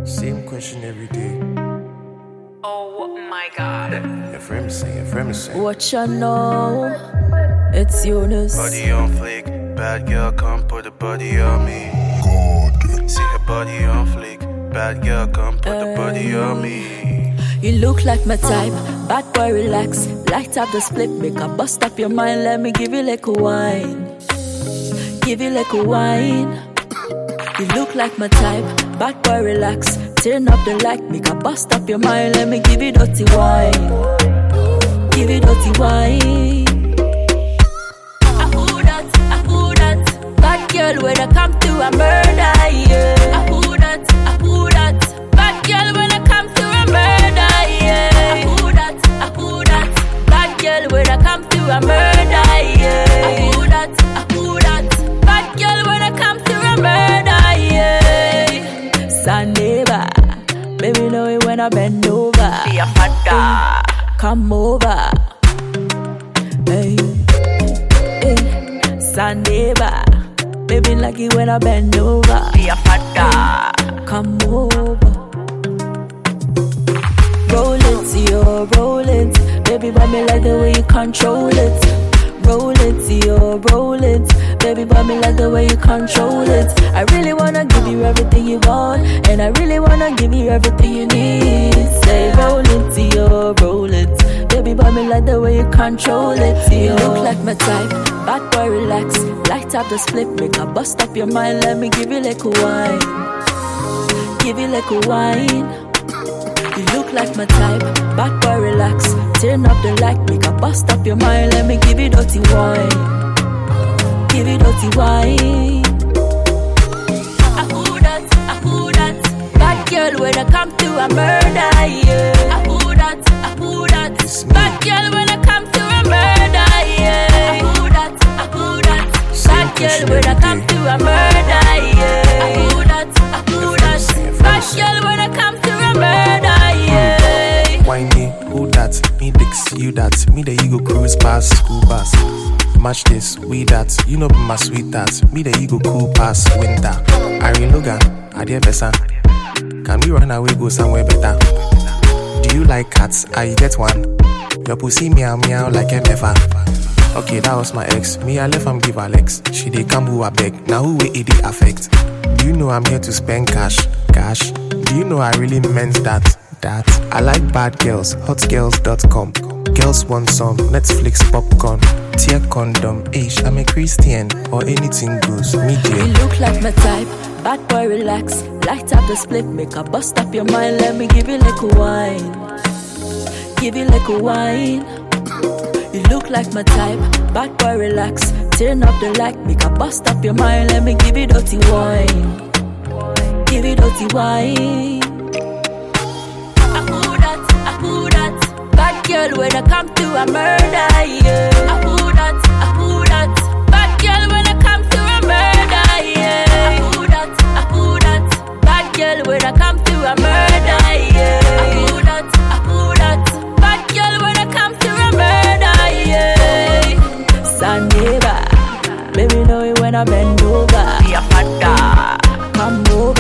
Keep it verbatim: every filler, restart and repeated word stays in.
Same question every day. Oh my God. Your friend is saying, your friend is saying. What you know? It's Eunice. Body on flick, bad girl come put the body on me. God. See her body on flick, bad girl come put the body on me. You look like my type, bad boy relax. Light up the split, make a bust up your mind. Let me give you like a wine. Give you like a wine. You look like my type, bad boy relax. Turn up the light, make a bust up your mind. Let me give you dirty wine. Give you dirty wine. I who that, I who that. Bad girl when I come to a murder, yeah. I who that, I who that. Bad girl when I come to a murder, yeah. I who that, I who that. Bad girl when I come to a murder, yeah. I who that, I who that. Bad girl when I come to a murder, yeah. Saneva, baby know it when I bend over. Be a father. Come over, hey, hey. Saneva, baby like it when I bend over. Be a father. Come over. Roll it, yo, roll it. Baby, but me like the way you control it. Roll it, yo, roll it. Baby, but me like the way you control it. I really wanna give you everything you want, and I really wanna give you everything you need. Say roll it, yo, roll it. Baby, but me like the way you control it. You look like my type, bad boy relax. Light up the split, make a bust up your mind. Let me give you like a wine. Give you like a wine. You look like my type, bad boy relax. Turn up the light, make a bust up your mind. Let me give you dirty wine. Give you dirty wine. I who that, I who that. Bad girl when I come to a murder, yeah. I who that, I who that. Bad girl when I come to a murder, yeah. I who that, I who that. Bad girl when I come to a murder, yeah. I who that, I who that. Bad girl when I come to a murder, yeah. Why me? Who that? Me dicks, you that. Me the ego cruise past school bus. Match this, we that. You know my sweet that. Me the ego cool past winter. Irene Logan, Adia Bessa. Can we run away, go somewhere better? Do you like cats? I get one. Your pussy meow meow like a never. Okay, that was my ex. Me, I left am give Alex. She dey come who I beg. Now who will it dey affect? Do you know I'm here to spend cash? Cash? Do you know I really meant that? That I like bad girls, hot girls dot com. Girls want some Netflix popcorn. Tear condom, ish, I'm a Christian. Or anything goes, me dear. You look like my type, bad boy relax. Light up the split, make a bust up your mind. Let me give you like a wine. Give you like a wine. You look like my type, bad boy relax. Turn up the light, make a bust up your mind. Let me give you dirty wine. Give you dirty wine. I who that, I who that. Bad girl when I come to a murder, yeah. I who that, I who that. Bad girl when I come to a murder, yeah. I who that, I who that. Bad girl when I come to a murder, yeah. I who that, I who that. Bad girl when I come to a murder, yeah. Saneva, baby know it when I bend over. Be a father. Come over.